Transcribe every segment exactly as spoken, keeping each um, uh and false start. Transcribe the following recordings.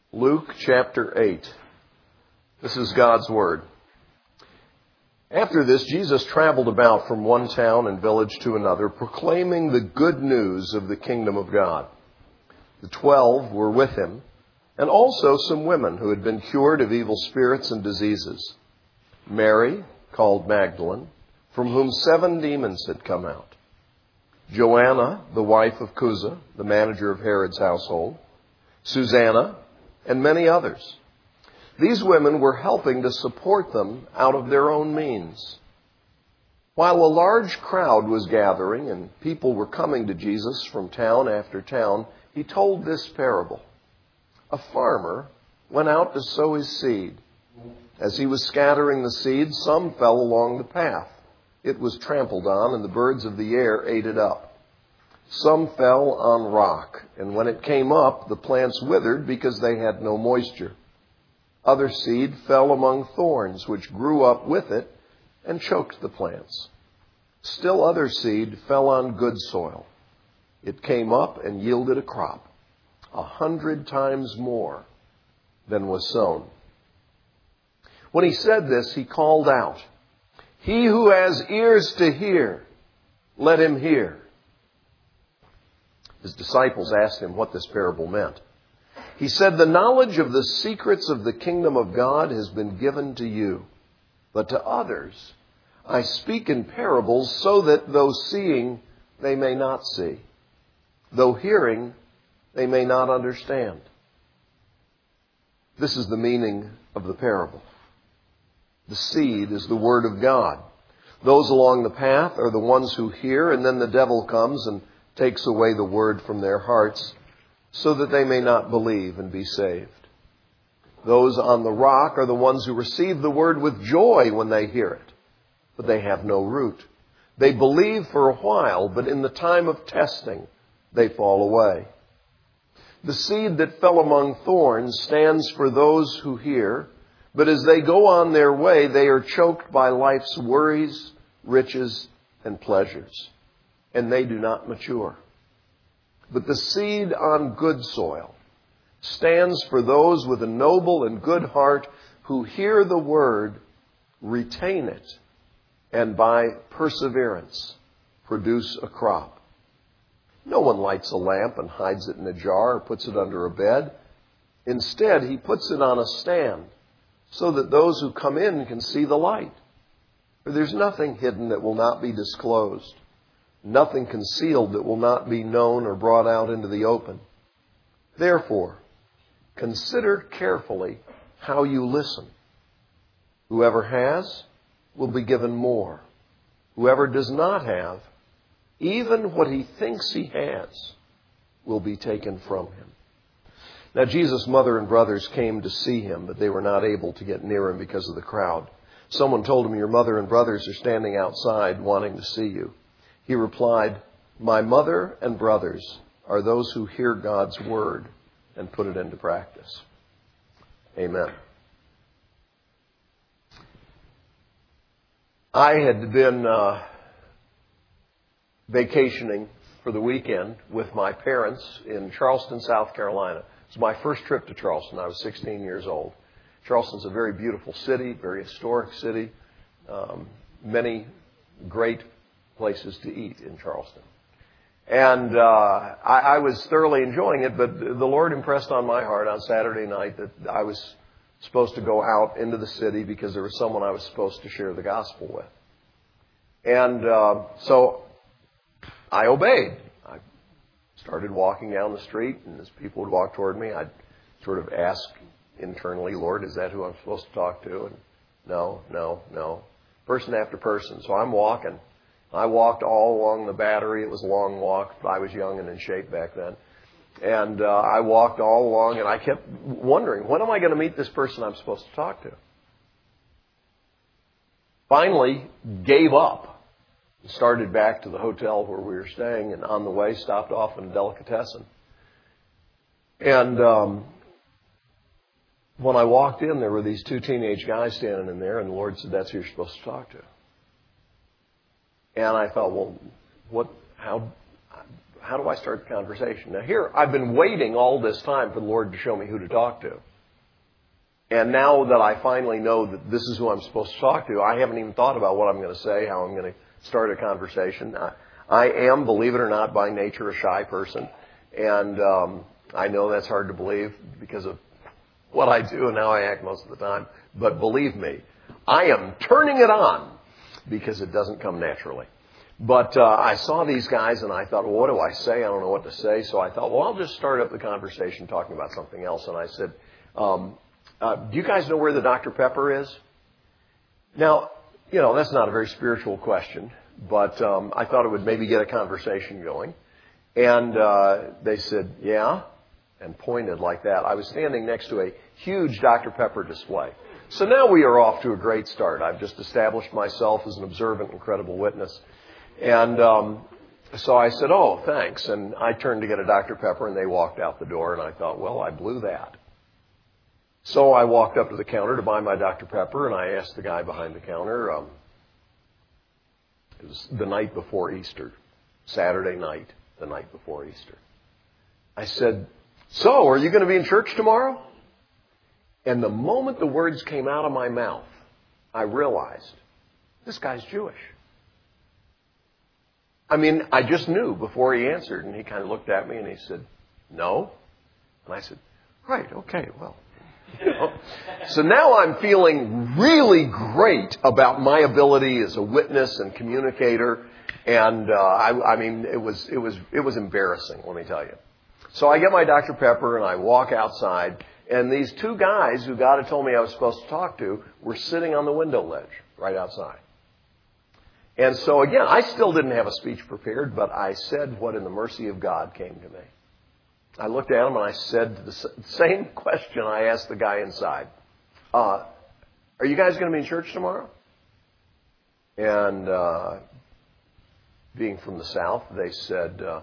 Luke chapter eight. This is God's Word. After this, Jesus traveled about from one town and village to another, proclaiming the good news of the kingdom of God. The twelve were with him, and also some women who had been cured of evil spirits and diseases. Mary, called Magdalene, from whom seven demons had come out. Joanna, the wife of Chuza, the manager of Herod's household. Susanna, and many others. These women were helping to support them out of their own means. While a large crowd was gathering and people were coming to Jesus from town after town, he told this parable. A farmer went out to sow his seed. As he was scattering the seed, some fell along the path. It was trampled on, and the birds of the air ate it up. Some fell on rock, and when it came up, the plants withered because they had no moisture. Other seed fell among thorns, which grew up with it and choked the plants. Still other seed fell on good soil. It came up and yielded a crop, a hundred times more than was sown. When he said this, he called out, "He who has ears to hear, let him hear." His disciples asked him what this parable meant. He said, "The knowledge of the secrets of the kingdom of God has been given to you. But to others I speak in parables so that though seeing they may not see, though hearing they may not understand." This is the meaning of the parable. The seed is the word of God. Those along the path are the ones who hear, and then the devil comes and takes away the word from their hearts so that they may not believe and be saved. Those on the rock are the ones who receive the word with joy when they hear it, but they have no root. They believe for a while, but in the time of testing, they fall away. The seed that fell among thorns stands for those who hear, but as they go on their way, they are choked by life's worries, riches, and pleasures, and they do not mature. But the seed on good soil stands for those with a noble and good heart who hear the word, retain it, and by perseverance produce a crop. No one lights a lamp and hides it in a jar or puts it under a bed. Instead, he puts it on a stand so that those who come in can see the light. For there's nothing hidden that will not be disclosed, nothing concealed that will not be known or brought out into the open. Therefore, consider carefully how you listen. Whoever has will be given more. Whoever does not have, even what he thinks he has, will be taken from him. Now, Jesus' mother and brothers came to see him, but they were not able to get near him because of the crowd. Someone told him, "Your mother and brothers are standing outside wanting to see you." He replied, "My mother and brothers are those who hear God's word and put it into practice." Amen. I had been uh, vacationing for the weekend with my parents in Charleston, South Carolina. It was my first trip to Charleston. I was sixteen years old. Charleston's a very beautiful city, very historic city. Um, many great places to eat in Charleston. And uh, I, I was thoroughly enjoying it, but the Lord impressed on my heart on Saturday night that I was supposed to go out into the city because there was someone I was supposed to share the gospel with. And uh, so I obeyed. I started walking down the street, and as people would walk toward me, I'd sort of ask internally, "Lord, is that who I'm supposed to talk to?" And no, no, no. Person after person. So I'm walking. I walked all along the Battery. It was a long walk. I was young and in shape back then. And uh, I walked all along, and I kept wondering, when am I going to meet this person I'm supposed to talk to? Finally, gave up. Started back to the hotel where we were staying, and on the way stopped off in a delicatessen. And um, when I walked in, there were these two teenage guys standing in there, and the Lord said, "That's who you're supposed to talk to." And I thought, well, what? How? how do I start the conversation? Now here, I've been waiting all this time for the Lord to show me who to talk to. And now that I finally know that this is who I'm supposed to talk to, I haven't even thought about what I'm going to say, how I'm going to start a conversation. I, I am, believe it or not, by nature a shy person. And um, I know that's hard to believe because of what I do and how I act most of the time. But believe me, I am turning it on because it doesn't come naturally. But uh, I saw these guys and I thought, well, what do I say? I don't know what to say. So I thought, well, I'll just start up the conversation talking about something else. And I said, um, uh, do you guys know where the Doctor Pepper is? Now, you know, that's not a very spiritual question, but um, I thought it would maybe get a conversation going. And uh, they said, yeah, and pointed like that. I was standing next to a huge Doctor Pepper display. So now we are off to a great start. I've just established myself as an observant and credible witness. And um, so I said, oh, thanks. And I turned to get a Doctor Pepper, and they walked out the door. And I thought, well, I blew that. So I walked up to the counter to buy my Doctor Pepper, and I asked the guy behind the counter, um, it was the night before Easter, Saturday night, the night before Easter. I said, so are you going to be in church tomorrow? And the moment the words came out of my mouth, I realized, this guy's Jewish. I mean, I just knew before he answered, and he kind of looked at me and he said, no. And I said, right, okay, well. You know. So now I'm feeling really great about my ability as a witness and communicator. And uh, I, I mean, it was it was it was embarrassing, let me tell you. So I get my Doctor Pepper and I walk outside, and these two guys who God had told me I was supposed to talk to were sitting on the window ledge right outside. And so again, I still didn't have a speech prepared, but I said what in the mercy of God came to me. I looked at him and I said the same question I asked the guy inside. Uh, are you guys going to be in church tomorrow? And uh, being from the South, they said, uh,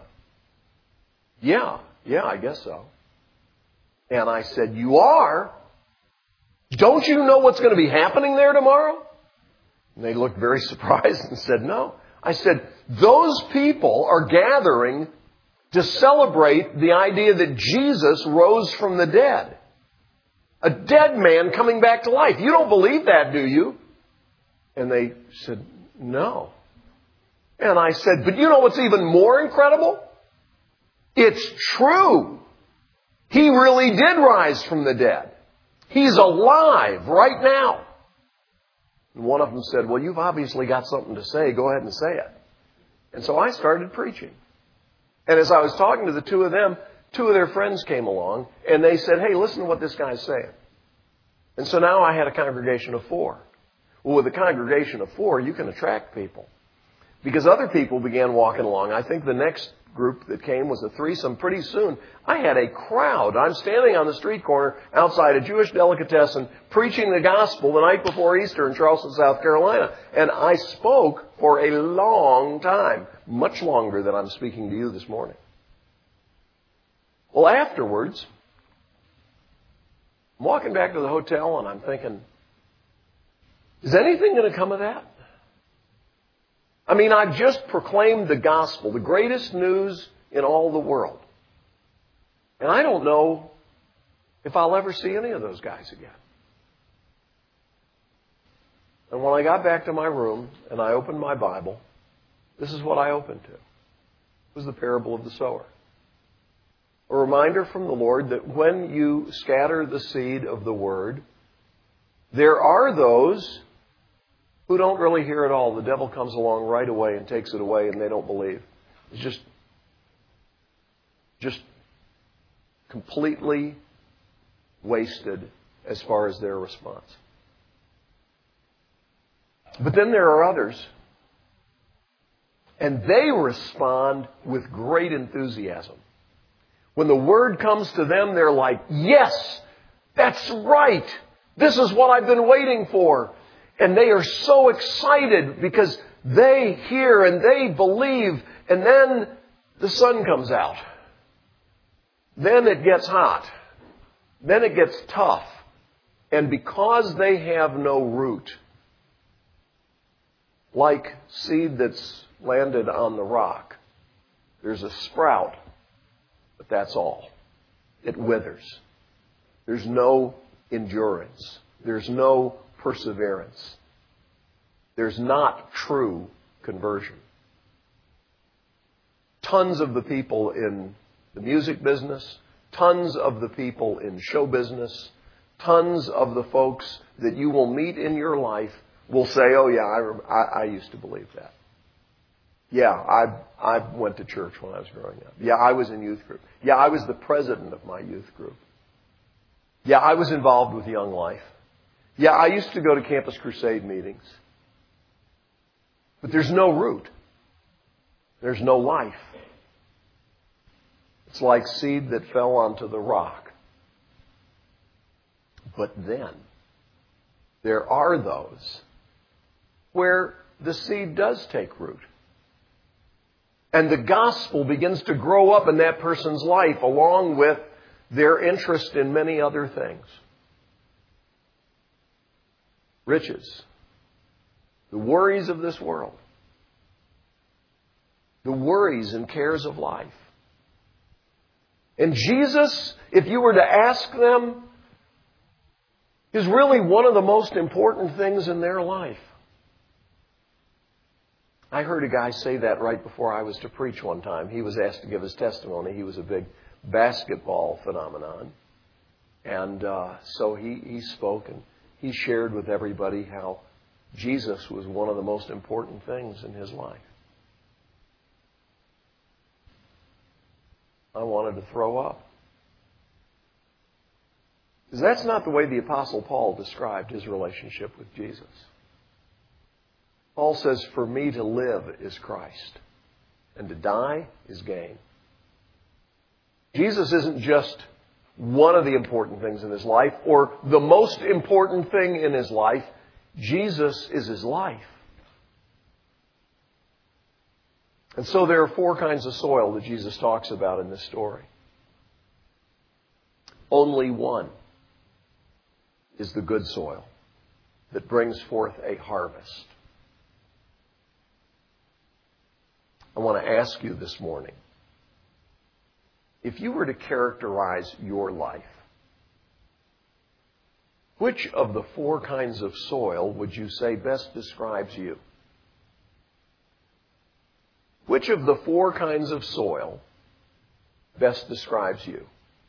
yeah, yeah, I guess so. And I said, you are? Don't you know what's going to be happening there tomorrow? And they looked very surprised and said, no. I said, those people are gathering to celebrate the idea that Jesus rose from the dead. A dead man coming back to life. You don't believe that, do you? And they said, no. And I said, but you know what's even more incredible? It's true. He really did rise from the dead. He's alive right now. And one of them said, well, you've obviously got something to say. Go ahead and say it. And so I started preaching. And as I was talking to the two of them, two of their friends came along, and they said, hey, listen to what this guy's saying. And so now I had a congregation of four. Well, with a congregation of four, you can attract people. Because other people began walking along. I think the next group that came was a threesome. Pretty soon, I had a crowd. I'm standing on the street corner outside a Jewish delicatessen preaching the gospel the night before Easter in Charleston, South Carolina. And I spoke for a long time, much longer than I'm speaking to you this morning. Well, afterwards, I'm walking back to the hotel and I'm thinking, is anything going to come of that? I mean, I've just proclaimed the gospel, the greatest news in all the world. And I don't know if I'll ever see any of those guys again. And when I got back to my room and I opened my Bible, this is what I opened to. It was the parable of the sower. A reminder from the Lord that when you scatter the seed of the word, there are those who don't really hear it all. The devil comes along right away and takes it away, and they don't believe. It's just, just completely wasted as far as their response. But then there are others, and they respond with great enthusiasm. When the word comes to them, they're like, yes, that's right. This is what I've been waiting for. And they are so excited because they hear and they believe. And then the sun comes out. Then it gets hot. Then it gets tough. And because they have no root, like seed that's landed on the rock, There's a sprout, but that's all. It withers. There's no endurance. There's no perseverance. There's not true conversion. Tons of the people in the music business, tons of the people in show business, tons of the folks that you will meet in your life will say, oh yeah, I, rem- I, I used to believe that. Yeah, I, I went to church when I was growing up. Yeah, I was in youth group. Yeah, I was the president of my youth group. Yeah, I was involved with Young Life. Yeah, I used to go to Campus Crusade meetings. But there's no root. There's no life. It's like seed that fell onto the rock. But then, there are those where the seed does take root. And the gospel begins to grow up in that person's life along with their interest in many other things. Riches. The worries of this world. The worries and cares of life. And Jesus, if you were to ask them, is really one of the most important things in their life. I heard a guy say that right before I was to preach one time. He was asked to give his testimony. He was a big basketball phenomenon. And uh, so he, he spoke and he shared with everybody how Jesus was one of the most important things in his life. I wanted to throw up. Because that's not the way the Apostle Paul described his relationship with Jesus. Paul says, for me to live is Christ, and to die is gain. Jesus isn't just one of the important things in his life, or the most important thing in his life. Jesus is his life. And so there are four kinds of soil that Jesus talks about in this story. Only one is the good soil that brings forth a harvest. I want to ask you this morning, if you were to characterize your life, which of the four kinds of soil would you say best describes you? Which of the four kinds of soil best describes you?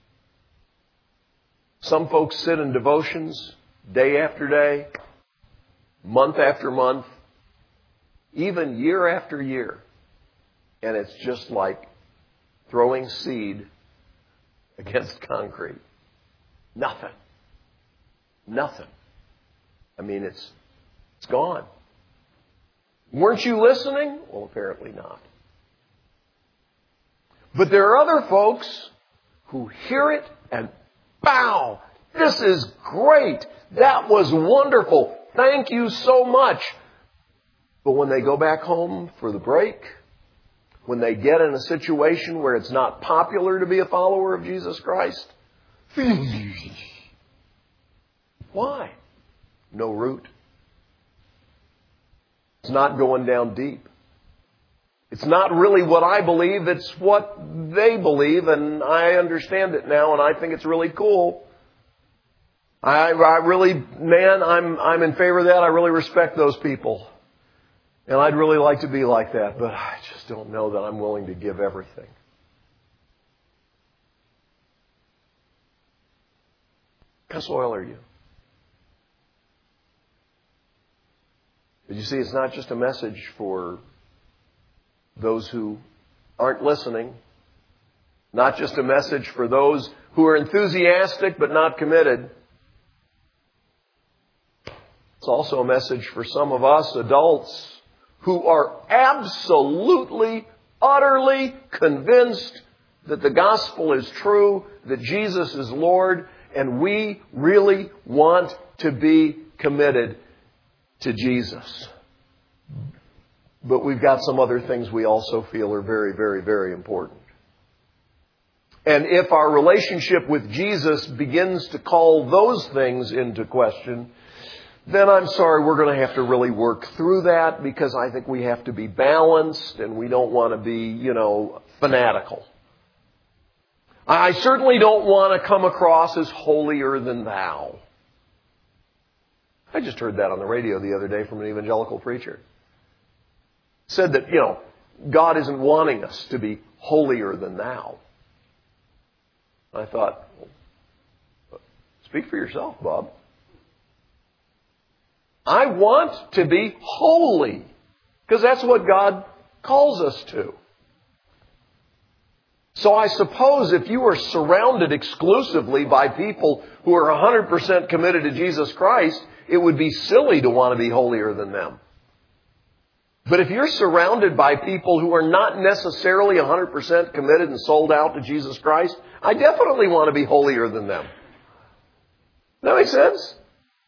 Some folks sit in devotions day after day, month after month, even year after year. And it's just like throwing seed against concrete. Nothing. Nothing. I mean, it's it's gone. Weren't you listening? Well, apparently not. But there are other folks who hear it and, wow, this is great. That was wonderful. Thank you so much. But when they go back home for the break, when they get in a situation where it's not popular to be a follower of Jesus Christ, why? No root. It's not going down deep. It's not really what I believe, it's what they believe, and I understand it now, and I think it's really cool. I, I really, man, I'm I'm in favor of that. I really respect those people. And I'd really like to be like that, but I just don't know that I'm willing to give everything. What kind of soil are you? But you see, it's not just a message for those who aren't listening. Not just a message for those who are enthusiastic but not committed. It's also a message for some of us adults who are absolutely, utterly convinced that the gospel is true, that Jesus is Lord, and we really want to be committed to Jesus. But we've got some other things we also feel are very, very, very important. And if our relationship with Jesus begins to call those things into question, then I'm sorry, we're going to have to really work through that because I think we have to be balanced and we don't want to be, you know, fanatical. I certainly don't want to come across as holier than thou. I just heard that on the radio the other day from an evangelical preacher. Said that, you know, God isn't wanting us to be holier than thou. I thought, well, speak for yourself, Bob. I want to be holy because that's what God calls us to. So I suppose if you are surrounded exclusively by people who are one hundred percent committed to Jesus Christ, it would be silly to want to be holier than them. But if you're surrounded by people who are not necessarily one hundred percent committed and sold out to Jesus Christ, I definitely want to be holier than them. That makes sense?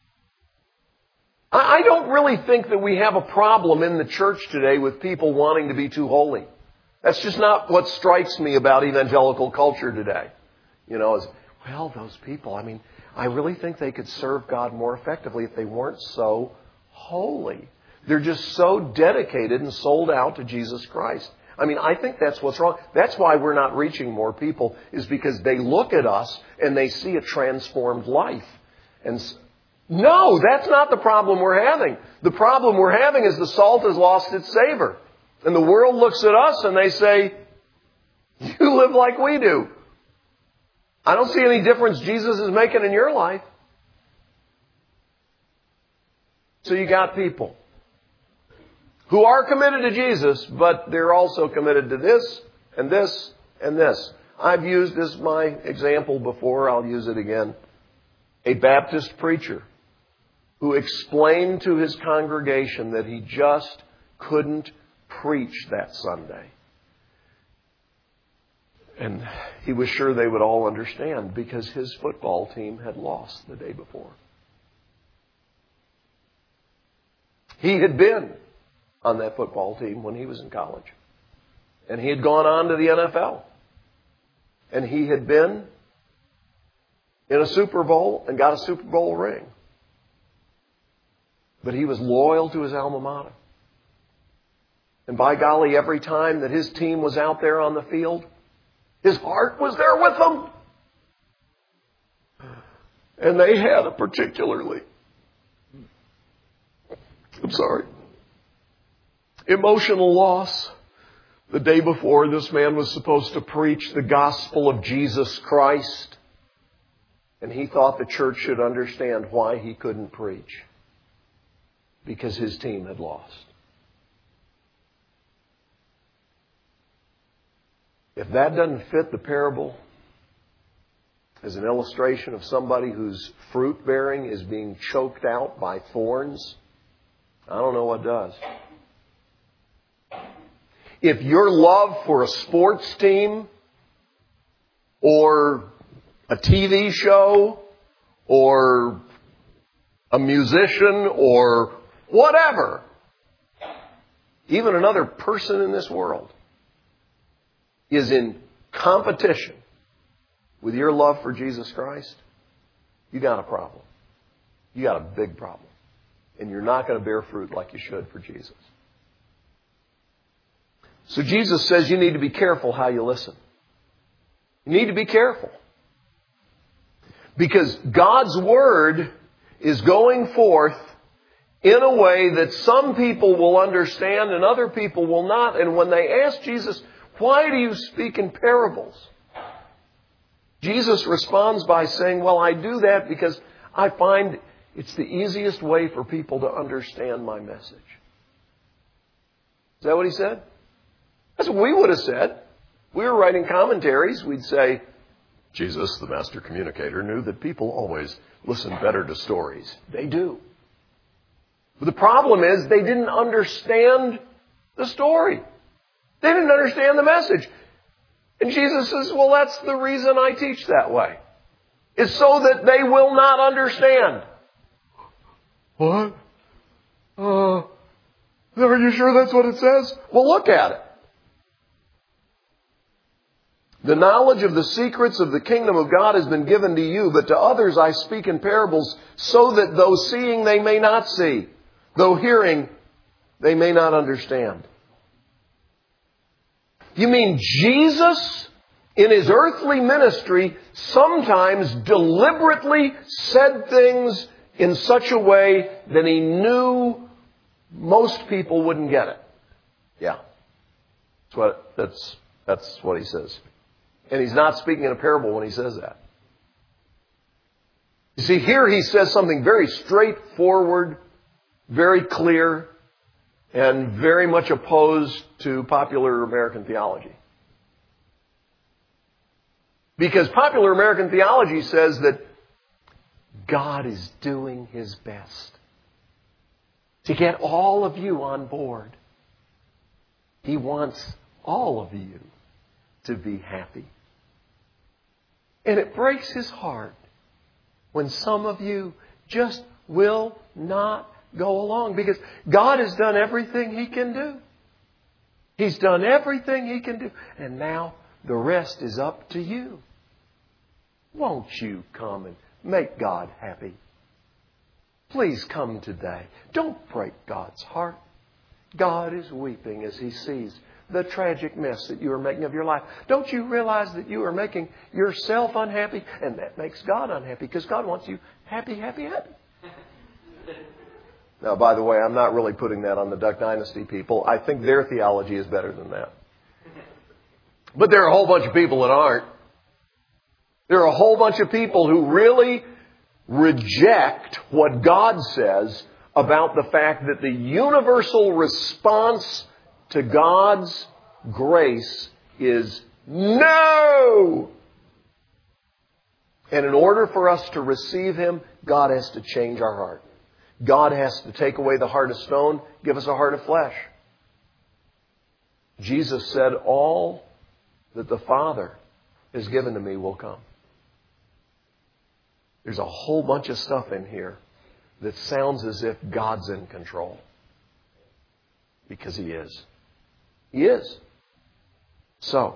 I don't really think that we have a problem in the church today with people wanting to be too holy. That's just not what strikes me about evangelical culture today. You know, is, well, those people, I mean, I really think they could serve God more effectively if they weren't so holy. They're just so dedicated and sold out to Jesus Christ. I mean, I think that's what's wrong. That's why we're not reaching more people, is because they look at us and they see a transformed life. And no, that's not the problem we're having. The problem we're having is the salt has lost its savor. And the world looks at us and they say, you live like we do. I don't see any difference Jesus is making in your life. So you got people who are committed to Jesus, but they're also committed to this and this and this. I've used as my example before. I'll use it again. A Baptist preacher who explained to his congregation that he just couldn't preach that Sunday. And he was sure they would all understand because his football team had lost the day before. He had been on that football team when he was in college. And he had gone on to the N F L. And he had been in a Super Bowl and got a Super Bowl ring. But he was loyal to his alma mater. And by golly, every time that his team was out there on the field, his heart was there with them. And they had a particularly, I'm sorry, emotional loss. The day before, this man was supposed to preach the gospel of Jesus Christ. And he thought the church should understand why he couldn't preach. Because his team had lost. If that doesn't fit the parable as an illustration of somebody whose fruit bearing is being choked out by thorns, I don't know what does. If your love for a sports team or a T V show or a musician or whatever, even another person in this world, is in competition with your love for Jesus Christ, you got a problem. You got a big problem. And you're not going to bear fruit like you should for Jesus. So Jesus says you need to be careful how you listen. You need to be careful. Because God's Word is going forth in a way that some people will understand and other people will not. And when they ask Jesus, why do you speak in parables? Jesus responds by saying, well, I do that because I find it's the easiest way for people to understand my message. Is that what he said? That's what we would have said. If we were writing commentaries, we'd say, Jesus, the master communicator, knew that people always listen better to stories. They do. But the problem is they didn't understand the story. They didn't understand the message. And Jesus says, well, that's the reason I teach that way. It's so that they will not understand. What? Uh, are you sure that's what it says? Well, look at it. The knowledge of the secrets of the kingdom of God has been given to you, but to others I speak in parables, so that though seeing they may not see, though hearing they may not understand. You mean Jesus, in His earthly ministry, sometimes deliberately said things in such a way that He knew most people wouldn't get it? Yeah. That's what, that's, that's what He says. And He's not speaking in a parable when He says that. You see, here He says something very straightforward, very clear, and very much opposed to popular American theology. Because popular American theology says that God is doing His best to get all of you on board. He wants all of you to be happy. And it breaks His heart when some of you just will not go along, because God has done everything He can do. He's done everything He can do. And now the rest is up to you. Won't you come and make God happy? Please come today. Don't break God's heart. God is weeping as He sees the tragic mess that you are making of your life. Don't you realize that you are making yourself unhappy? And that makes God unhappy, because God wants you happy, happy, happy. Now, by the way, I'm not really putting that on the Duck Dynasty people. I think their theology is better than that. But there are a whole bunch of people that aren't. There are a whole bunch of people who really reject what God says about the fact that the universal response to God's grace is no. And in order for us to receive Him, God has to change our heart. God has to take away the heart of stone, give us a heart of flesh. Jesus said, all that the Father has given to me will come. There's a whole bunch of stuff in here that sounds as if God's in control. Because He is. He is. So,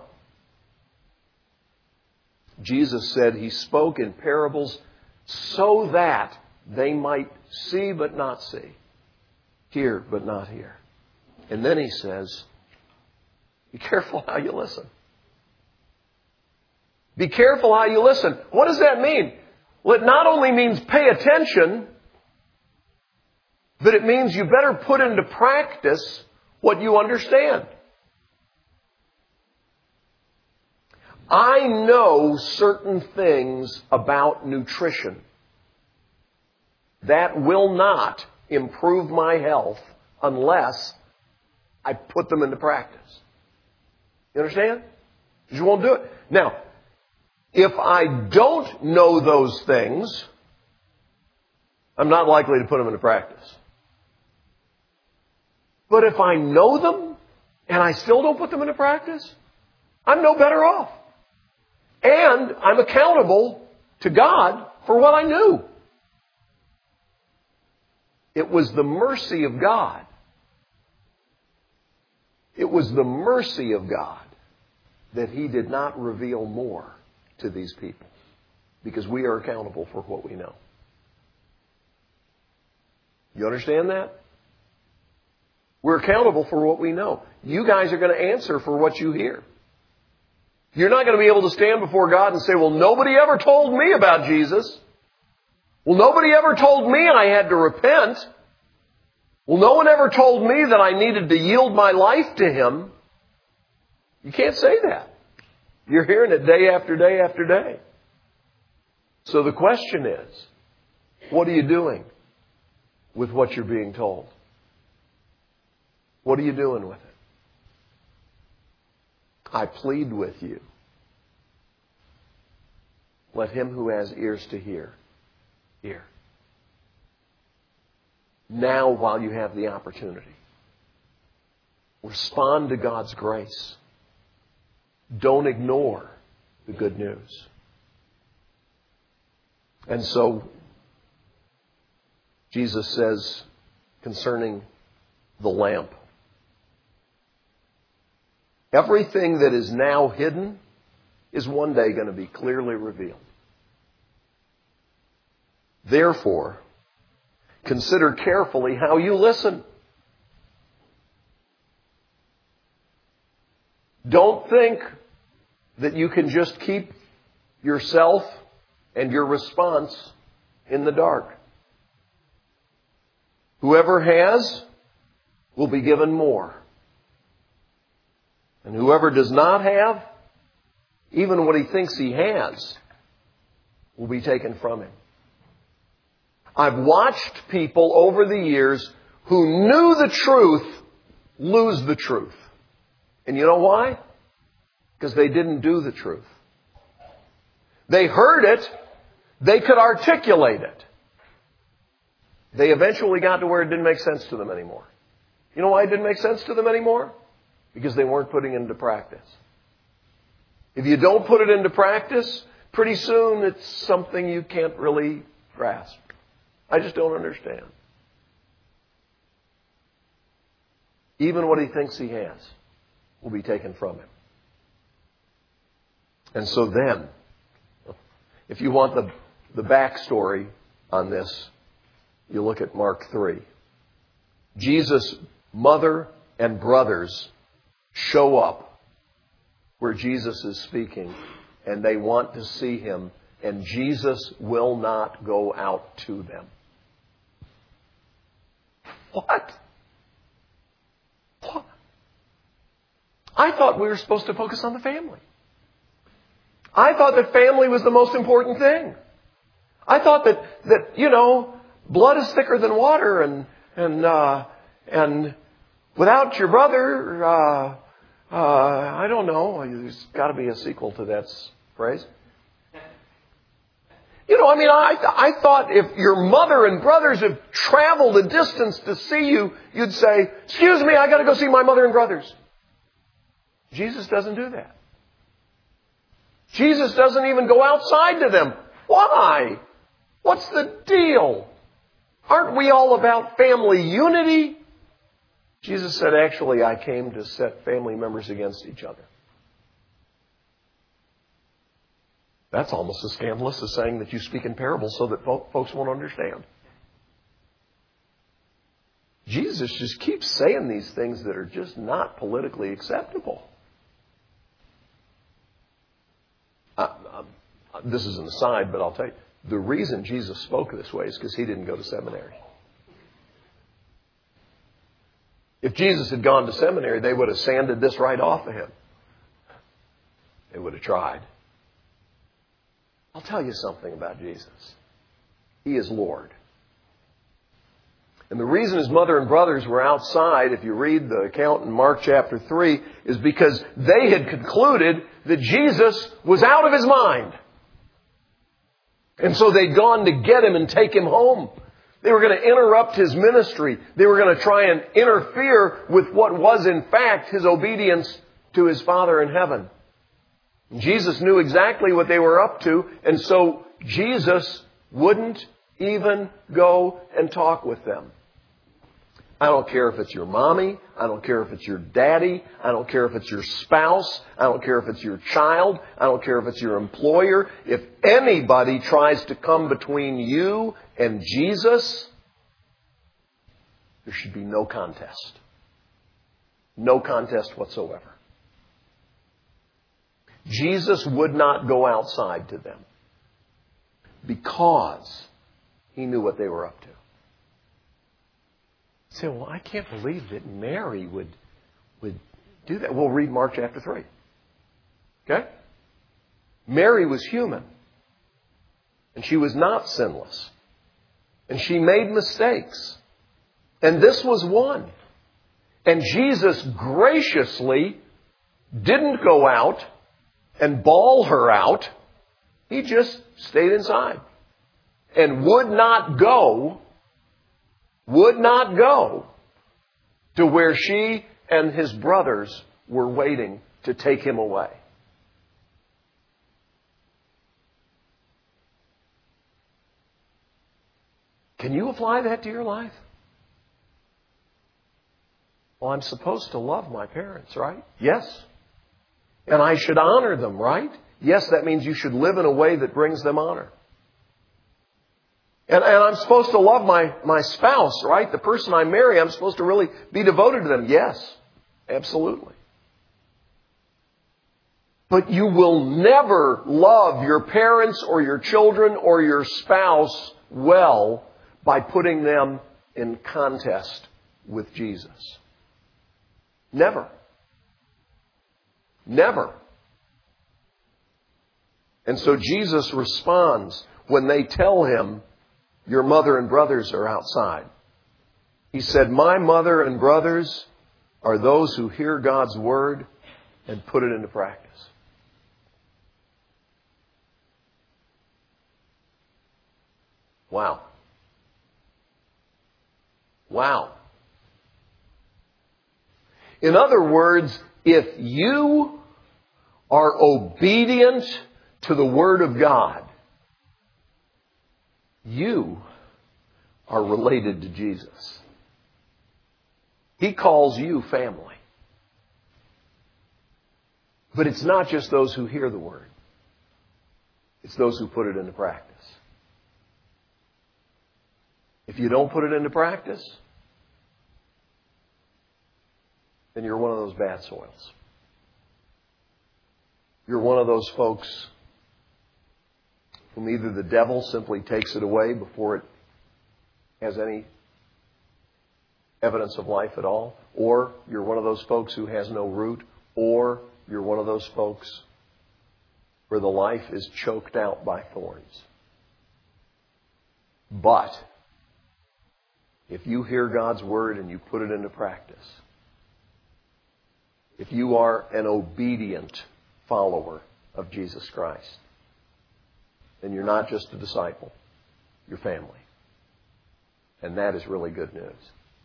Jesus said He spoke in parables so that they might see but not see, hear but not hear. And then He says, be careful how you listen. Be careful how you listen. What does that mean? Well, it not only means pay attention, but it means you better put into practice what you understand. I know certain things about nutrition that will not improve my health unless I put them into practice. You understand? You just won't do it. Now, if I don't know those things, I'm not likely to put them into practice. But if I know them and I still don't put them into practice, I'm no better off. And I'm accountable to God for what I knew. It was the mercy of God. It was the mercy of God that He did not reveal more to these people, because we are accountable for what we know. You understand that? We're accountable for what we know. You guys are going to answer for what you hear. You're not going to be able to stand before God and say, well, nobody ever told me about Jesus. Well, nobody ever told me I had to repent. Well, no one ever told me that I needed to yield my life to Him. You can't say that. You're hearing it day after day after day. So the question is, what are you doing with what you're being told? What are you doing with it? I plead with you. Let him who has ears to hear, hear. Now, while you have the opportunity, respond to God's grace. Don't ignore the good news. And so, Jesus says concerning the lamp, everything that is now hidden is one day going to be clearly revealed. Therefore, consider carefully how you listen. Don't think that you can just keep yourself and your response in the dark. Whoever has will be given more. And whoever does not have, even what he thinks he has, will be taken from him. I've watched people over the years who knew the truth lose the truth. And you know why? Because they didn't do the truth. They heard it. They could articulate it. They eventually got to where it didn't make sense to them anymore. You know why it didn't make sense to them anymore? Because they weren't putting it into practice. If you don't put it into practice, pretty soon it's something you can't really grasp. I just don't understand. Even what he thinks he has will be taken from him. And so then, if you want the, the backstory on this, you look at Mark three. Jesus' mother and brothers show up where Jesus is speaking, and they want to see him, and Jesus will not go out to them. What? What? I thought we were supposed to focus on the family. I thought that family was the most important thing. I thought that, that you know, blood is thicker than water, and and uh, and without your brother, uh, uh, I don't know. There's got to be a sequel to that phrase. You know, I mean, I I thought if your mother and brothers have traveled a distance to see you, you'd say, "Excuse me, I got to go see my mother and brothers." Jesus doesn't do that. Jesus doesn't even go outside to them. Why? What's the deal? Aren't we all about family unity? Jesus said, actually, I came to set family members against each other. That's almost as scandalous as saying that you speak in parables so that folks won't understand. Jesus just keeps saying these things that are just not politically acceptable. Uh, uh, this is an aside, but I'll tell you, the reason Jesus spoke this way is because he didn't go to seminary. If Jesus had gone to seminary, they would have sanded this right off of him. They would have tried. I'll tell you something about Jesus. He is Lord. And the reason his mother and brothers were outside, if you read the account in Mark chapter three, is because they had concluded that Jesus was out of his mind. And so they'd gone to get him and take him home. They were going to interrupt his ministry. They were going to try and interfere with what was in fact his obedience to his Father in heaven. And Jesus knew exactly what they were up to, and so Jesus wouldn't even go and talk with them. I don't care if it's your mommy. I don't care if it's your daddy. I don't care if it's your spouse. I don't care if it's your child. I don't care if it's your employer. If anybody tries to come between you and Jesus, there should be no contest. No contest whatsoever. Jesus would not go outside to them because he knew what they were up to. You say, well, I can't believe that Mary would, would do that. We'll read Mark chapter three. Okay? Mary was human. And she was not sinless. And she made mistakes. And this was one. And Jesus graciously didn't go out and bawl her out. He just stayed inside. And would not go would not go to where she and his brothers were waiting to take him away. Can you apply that to your life? Well, I'm supposed to love my parents, right? Yes. And I should honor them, right? Yes, that means you should live in a way that brings them honor. And, and I'm supposed to love my, my spouse, right? The person I marry, I'm supposed to really be devoted to them. Yes, absolutely. But you will never love your parents or your children or your spouse well by putting them in contest with Jesus. Never. Never. And so Jesus responds when they tell him, your mother and brothers are outside. He said, my mother and brothers are those who hear God's word and put it into practice. Wow. Wow. In other words, if you are obedient to the Word of God, you are related to Jesus. He calls you family. But it's not just those who hear the Word. It's those who put it into practice. If you don't put it into practice, then you're one of those bad soils. You're one of those folks whom either the devil simply takes it away before it has any evidence of life at all, or you're one of those folks who has no root, or you're one of those folks where the life is choked out by thorns. But if you hear God's word and you put it into practice, if you are an obedient follower of Jesus Christ, then you're not just a disciple, you're family. And that is really good news.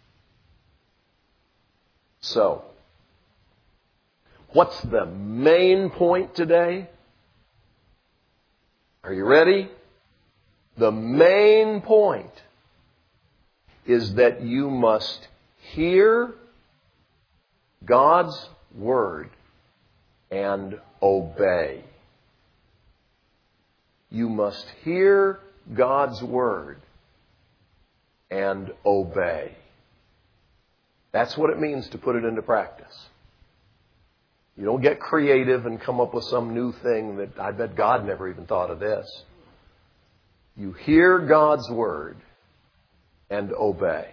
So, what's the main point today? Are you ready? The main point is that you must hear God's word and obey. You must hear God's word and obey. That's what it means to put it into practice. You don't get creative and come up with some new thing that I bet God never even thought of this. You hear God's word and obey.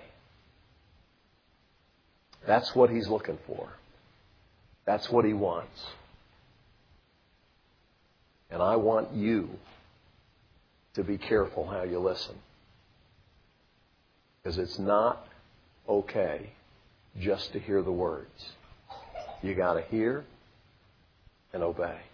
That's what He's looking for. That's what He wants. And I want you to be careful how you listen. Because it's not okay just to hear the words. You got to hear and obey.